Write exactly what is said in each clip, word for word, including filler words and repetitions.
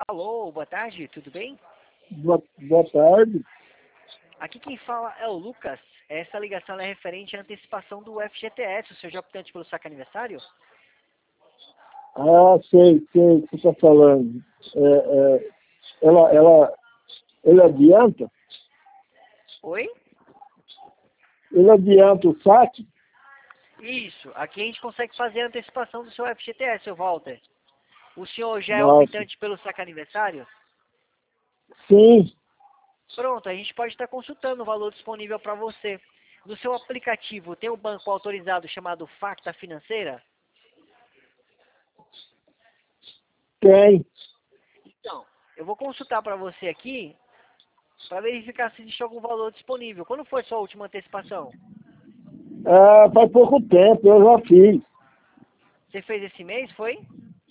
Alô, boa tarde, tudo bem? Boa, boa tarde. Aqui quem fala é o Lucas. Essa ligação é referente à antecipação do F G T S, o seu já optante pelo saque aniversário? Ah, sei, sei o que você está falando. É, é, ela, ela, ele adianta? Oi? Ele adianta o saque? Isso, aqui a gente consegue fazer a antecipação do seu F G T S, seu Walter. O senhor já é Nossa. optante pelo saque aniversário? Sim. Pronto, a gente pode estar consultando o valor disponível para você. No seu aplicativo tem um banco autorizado chamado Facta Financeira? Tem. Então, eu vou consultar para você aqui para verificar se existe algum valor disponível. Quando foi sua última antecipação? Ah, faz pouco tempo, eu já fiz. Você fez esse mês, foi?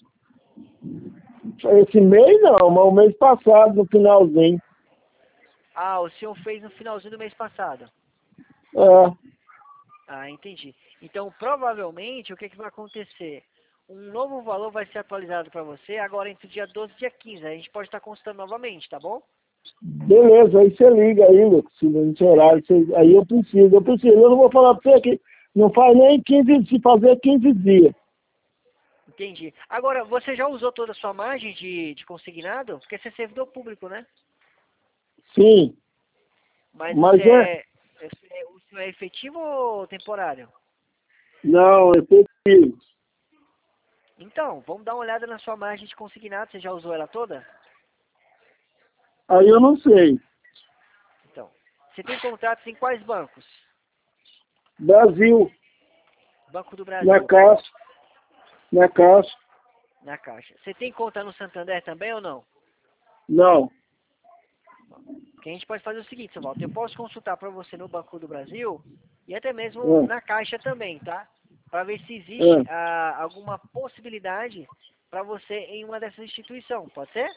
Esse mês não, mas o mês passado, no finalzinho. Ah, o senhor fez no finalzinho do mês passado. É, Ah, entendi. Então, provavelmente, o que, que vai acontecer? Um novo valor vai ser atualizado para você agora entre o dia doze e dia quinze. A gente pode estar consultando novamente, tá bom? beleza, aí você liga aí, Lucas, se não tem horário, você- aí eu preciso, eu preciso. Eu não vou falar pra você que não faz nem quinze, se fazer quinze dias. Entendi. Agora, você já usou toda a sua margem de, de consignado? Porque você é servidor público, né? Sim, Mas você mas é, é, é- o senhor é efetivo ou temporário? não, é preciso. Então, vamos dar uma olhada na sua margem de consignado. Você já usou ela toda? Aí eu não sei. Então, você tem contratos em quais bancos? Brasil, Banco do na Brasil, caixa, na caixa, na Caixa. Você tem conta no Santander também ou não? não. Porque a gente pode fazer o seguinte, seu Walter, eu posso consultar para você no Banco do Brasil e até mesmo É, na Caixa também, tá? Para ver se existe é. ah, alguma possibilidade para você em uma dessas instituições, pode ser?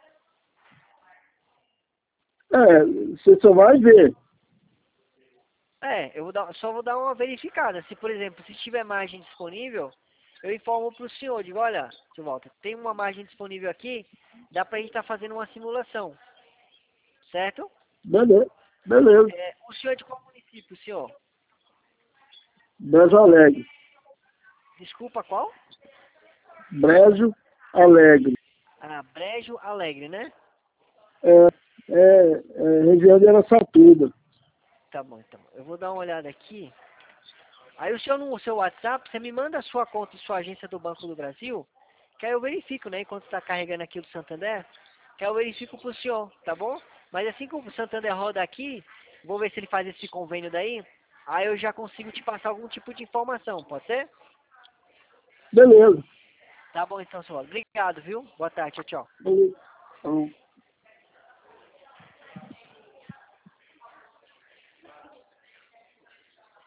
É, você só vai ver. É, eu vou dar, só vou dar uma verificada. Se, por exemplo, se tiver margem disponível, eu informo para o senhor, digo, olha, seu Walter, tem uma margem disponível aqui, dá para a gente estar fazendo uma simulação, certo? Beleza, beleza. É, o senhor é de qual município, senhor? Brejo Alegre. Desculpa, qual? Brejo Alegre. Ah, Brejo Alegre, né? É, é, é região de Araçatuba. Tá bom, então. Eu vou dar uma olhada aqui. Aí o senhor no seu WhatsApp, você me manda a sua conta e sua agência do Banco do Brasil, que aí eu verifico, né? Enquanto está carregando aqui do Santander, que aí eu verifico pro senhor, tá bom? Mas assim que o Santander roda aqui, vou ver se ele faz esse convênio daí, aí eu já consigo te passar algum tipo de informação, pode ser? Beleza. Tá bom então, senhor. Obrigado, viu? Boa tarde, tchau, tchau. Beleza. Então,